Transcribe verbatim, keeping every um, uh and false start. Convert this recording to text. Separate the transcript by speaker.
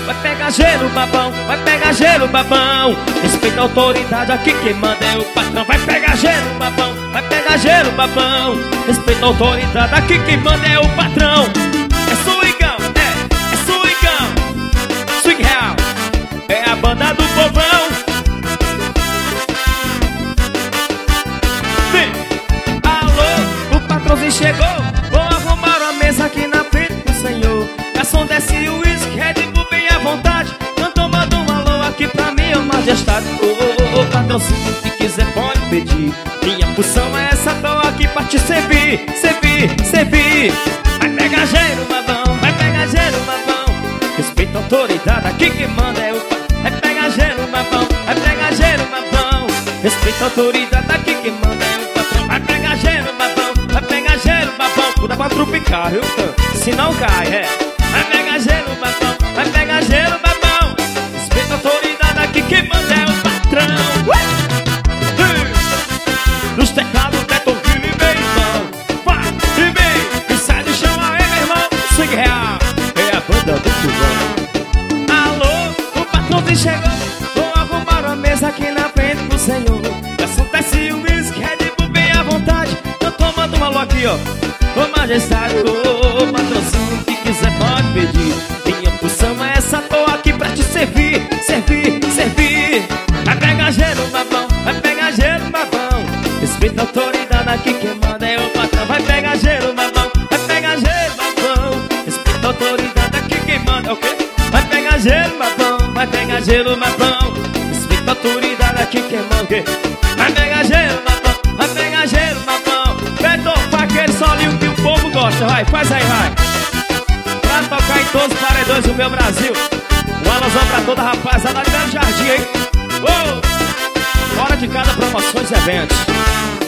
Speaker 1: vai pegar gelo, babão, vai pegar gelo, babão. Respeita a autoridade, aqui quem manda é o patrão. Vai pegar gelo, babão, vai pegar gelo, babão. Respeita a autoridade, aqui quem manda é o patrão. É swingão, é, é swingão, swing real, é a banda do povão. Vem, alô, o patrãozinho chegou. Vou arrumar uma mesa aqui na frente do senhor. Garçom, desce o uísque, Red Bull bem à vontade. Não tomando um alô aqui pra minha majestade. Ô, ô, ô, patrãozinho, se quiser pode pedir. Minha função é essa, tô aqui pra te servir, servir, servir. Vai pegar gelo, babão, vai pegar gelo, babão. Respeita a autoridade, aqui quem manda é o patrão. Vai pegar gelo, babão, vai pegar gelo, babão. Respeita a autoridade, aqui quem manda é o patrão. Vai pegar gelo, babão, vai pegar gelo, babão. Cuida pra trupicar, viu? Se não cai, é. Vai pegar gelo, babão, vai pegar gelo, babão. Respeita a autoridade, aqui quem manda é o patrão. uh! Nos teclados, Beto Filho e meu irmão. Vai, e vem, e sai do chão aí, meu irmão. Swing real, é a banda do fogão. Alô, o patrãozinho chegou. Vou arrumar uma mesa aqui na frente do senhor. Garçom, desce o uísque, Red Bull bem à vontade. Eu tô tomando um alô aqui, ó. Ô majestade, ô patrocínio, que quiser pode pedir. Minha função é essa, tô aqui pra te servir, servir, servir. Vai pegar gelo, babão, vai pegar gelo, babão. Respeita a autoridade, aqui quem manda é o patrão. Vai pegar gelo, babão, vai pegar gelo, babão. Respeita a autoridade, aqui quem manda é o quê? Vai pegar gelo, babão, vai pegar gelo, babão. Respeita a autoridade, aqui quem manda o quê? Vai pegar gelo, babão, vai pegar gelo, babão. Beto, faz aquele solinho que o povo gosta, vai, faz aí, vai. Pra tocar em todos os paredões do meu Brasil. Um alusão pra toda a rapaziada ali no Jardim, hein? Uou! Fora de cada promoções e eventos.